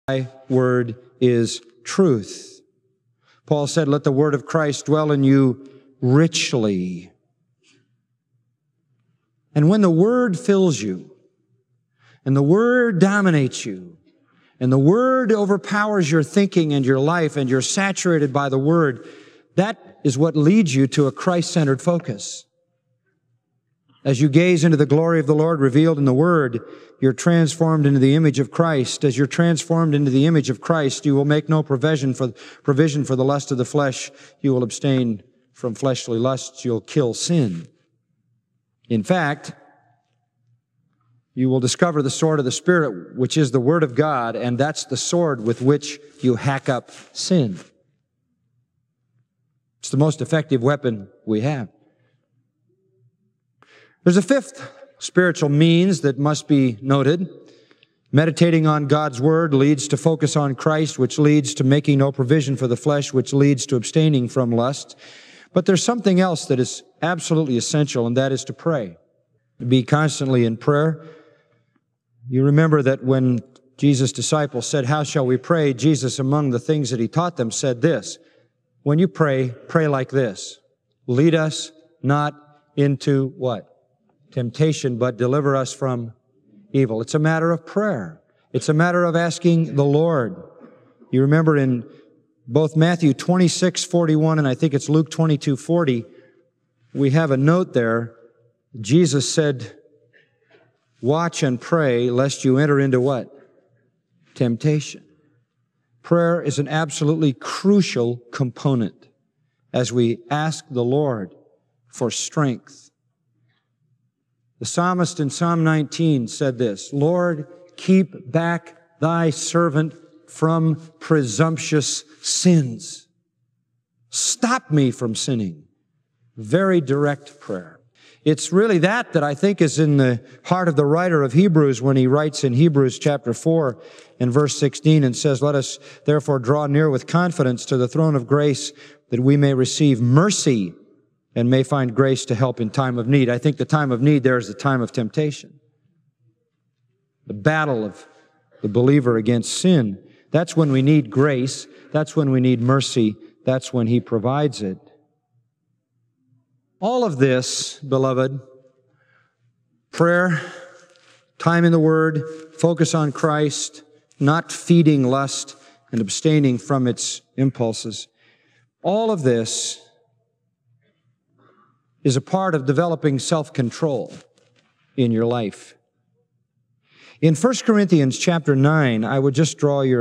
Thy word is truth. Paul said, let the word of Christ dwell in you richly. And when the word fills you, and the word dominates you, and the word overpowers your thinking and your life, and you're saturated by the word, that is what leads you to a Christ-centered focus. As you gaze into the glory of the Lord revealed in the Word, you're transformed into the image of Christ. As you're transformed into the image of Christ, you will make no provision for the lust of the flesh. You will abstain from fleshly lusts. You'll kill sin. In fact, you will discover the sword of the Spirit, which is the Word of God, and that's the sword with which you hack up sin. It's the most effective weapon we have. There's a fifth spiritual means that must be noted. Meditating on God's Word leads to focus on Christ, which leads to making no provision for the flesh, which leads to abstaining from lust. But there's something else that is absolutely essential, and that is to pray. To be constantly in prayer. You remember that when Jesus' disciples said, how shall we pray? Jesus, among the things that He taught them, said this, when you pray, pray like this. Lead us not into what? Temptation, but deliver us from evil. It's a matter of prayer. It's a matter of asking the Lord. You remember in both Matthew 26:41 and I think it's Luke 22:40, we have a note there. Jesus said, watch and pray lest you enter into what? Temptation. Prayer is an absolutely crucial component as we ask the Lord for strength. The psalmist in Psalm 19 said this, Lord, keep back thy servant from presumptuous sins. Stop me from sinning. Very direct prayer. It's really that I think is in the heart of the writer of Hebrews when he writes in Hebrews chapter 4 and verse 16 and says, let us therefore draw near with confidence to the throne of grace that we may receive mercy and may find grace to help in time of need. I think the time of need there is the time of temptation. The battle of the believer against sin. That's when we need grace. That's when we need mercy. That's when He provides it. All of this, beloved, prayer, time in the Word, focus on Christ, not feeding lust and abstaining from its impulses. All of this is a part of developing self-control in your life. In 1 Corinthians chapter 9, I would just draw your